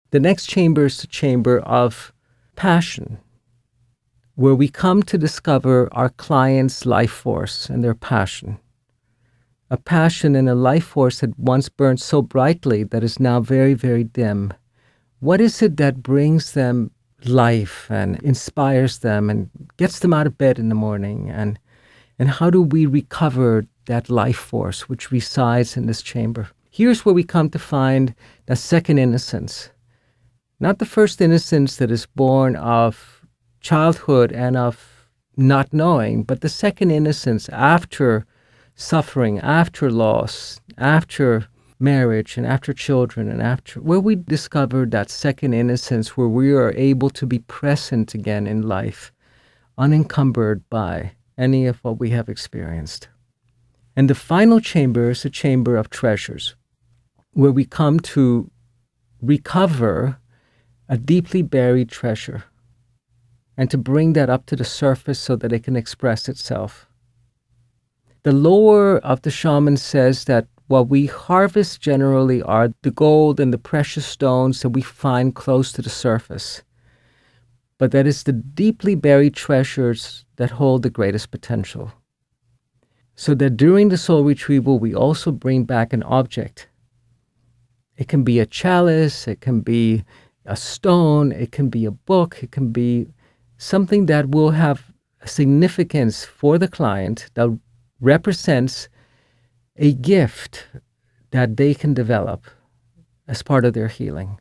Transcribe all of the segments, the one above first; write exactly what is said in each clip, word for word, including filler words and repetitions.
The next chamber is the chamber of passion, where we come to discover our client's life force and their passion. A passion and a life force that once burned so brightly that is now very, very dim. What is it that brings them life and inspires them and gets them out of bed in the morning? And, and how do we recover that life force which resides in this chamber? Here's where we come to find the second innocence. Not the first innocence that is born of childhood and of not knowing, but the second innocence after suffering, after loss, after marriage, and after children, and after where we discover that second innocence where we are able to be present again in life, unencumbered by any of what we have experienced. And the final chamber is a chamber of treasures, where we come to recover a deeply buried treasure and to bring that up to the surface so that it can express itself. The lore of the shaman says that what we harvest generally are the gold and the precious stones that we find close to the surface, but that is the deeply buried treasures that hold the greatest potential. So that during the soul retrieval, we also bring back an object. It can be a chalice, it can be a stone, it can be a book, it can be something that will have a significance for the client that represents a gift that they can develop as part of their healing.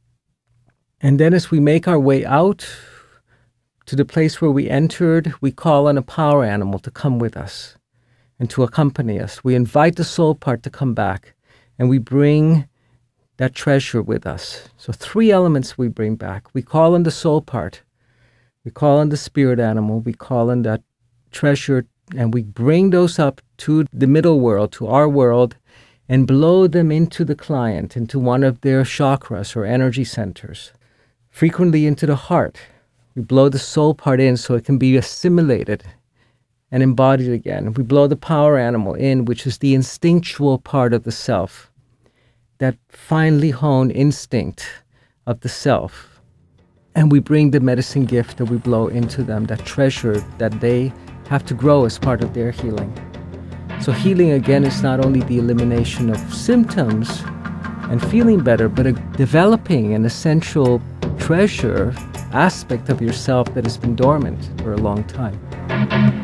And then as we make our way out to the place where we entered, we call on a power animal to come with us and to accompany us. We invite the soul part to come back, and we bring that treasure with us. So three elements we bring back. We call on the soul part, we call on the spirit animal, we call on that treasure, and we bring those up to the middle world, to our world, and blow them into the client, into one of their chakras or energy centers, frequently into the heart. We blow the soul part in so it can be assimilated and embodied again. We blow the power animal in, which is the instinctual part of the self, that finely honed instinct of the self. And we bring the medicine gift that we blow into them, that treasure that they have to grow as part of their healing. So healing, again, is not only the elimination of symptoms and feeling better, but a developing an essential treasure aspect of yourself that has been dormant for a long time.